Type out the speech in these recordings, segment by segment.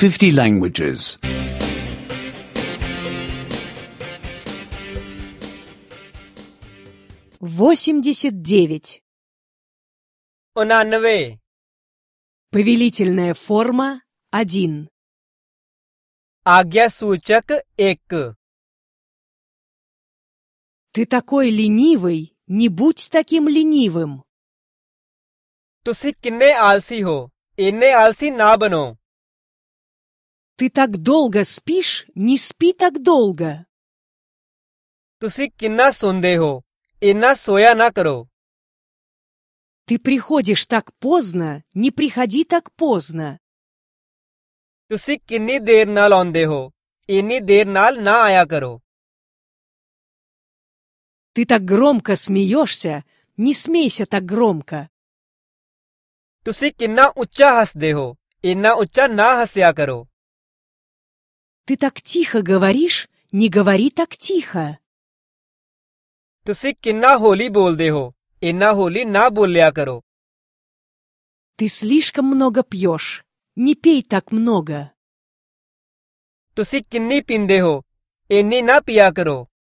50 languages. 89. 99 Повелительная форма 1. आज्ञा सूचक 1 Ты такой ленивый, не будь таким ленивым. ਤੁਸੀਂ ਕਿੰਨੇ ਆਲਸੀ ਹੋ ਇੰਨੇ ਆਲਸੀ ਨਾ ਬਣੋ Ты так долго спишь, не спи так долго. ਤੁਸੀਂ ਕਿੰਨਾ ਸੌਂਦੇ ਹੋ ਇੰਨਾ ਸੋਇਆ ਨਾ ਕਰੋ Ты приходишь так поздно, не приходи так поздно. ਤੁਸੀਂ ਕਿੰਨੀ ਦੇਰ ਨਾਲ ਆਉਂਦੇ ਹੋ ਇੰਨੀ ਦੇਰ ਨਾਲ ਨਾ ਆਇਆ ਕਰੋ Ты так громко смеешься, не смейся так громко. ਤੁਸੀਂ ਕਿੰਨਾ ਉੱਚਾ ਹੱਸਦੇ ਹੋ ਇੰਨਾ ਉੱਚਾ ਨਾ ਹੱਸਿਆ ਕਰੋ Ты так тихо говоришь, не говори так тихо. ਤੁਸੀਂ ਕਿੰਨਾ ਹੌਲੀ ਬੋਲਦੇ ਹੋ ਇੰਨਾ ਹੌਲੀ ਨਾ ਬੋਲਿਆ ਕਰੋ Ты слишком много пьешь, не пей так много. ਤੁਸੀਂ ਕਿੰਨੀ ਪੀਂਦੇ ਹੋ ਇੰਨੀ ਨਾ ਪੀਆ ਕਰੋ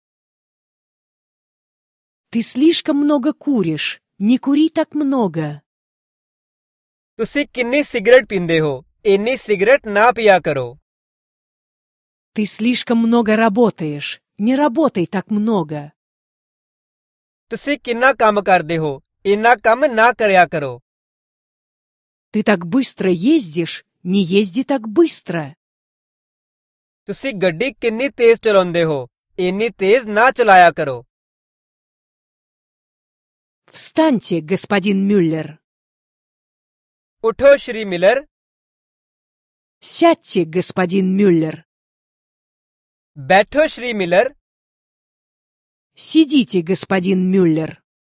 Ты слишком много куришь, не кури так много. ਤੁਸੀਂ ਕਿੰਨੀ ਸਿਗਰਟ ਪੀਂਦੇ ਹੋ ਇੰਨੀ ਸਿਗਰਟ ਨਾ ਪੀਆ ਕਰੋ Ты слишком много работаешь, не работай так много. ਤੁਸੀਂ ਕਿੰਨਾ ਕੰਮ ਕਰਦੇ ਹੋ ਇੰਨਾ ਕੰਮ ਨਾ ਕਰਿਆ ਕਰੋ Ты так быстро ездишь, не езди так быстро. ਤੁਸੀਂ ਗੱਡੀ ਕਿੰਨੀ ਤੇਜ਼ ਚਲਾਉਂਦੇ ਹੋ ਇੰਨੀ ਤੇਜ਼ ਨਾ ਚਲਾਇਆ ਕਰੋ Встаньте, господин Мюллер. ਉਠੋ ਸ਼੍ਰੀ ਮਿਲਰ Сядьте, господин Мюллер. ਬੈਠੋ ਸ਼੍ਰੀ ਮਿਲਰ Сидите, господин Мюллер.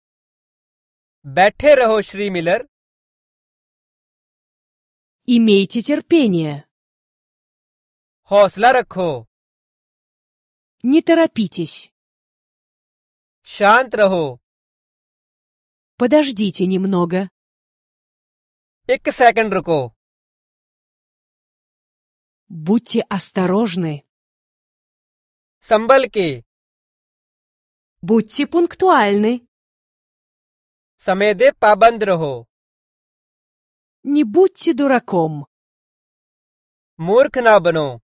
ਬੈਠੇ ਰਹੋ ਸ਼੍ਰੀ ਮਿਲਰ Имейте терпение. ਹੌਸਲਾ ਰੱਖੋ Не торопитесь. ਸ਼ਾਂਤ ਰਹੋ Подождите немного. 1 ਸੈਕਿੰਡ ਰੁਕੋ Будьте осторожны. ਸੰਭਲ ਕੇ Будьте пунктуальны. ਸਮੇਂ ਦੇ ਪਾਬੰਦ ਰਹੋ Не будьте дураком. ਮੂਰਖ ਨਾ ਬਣੋ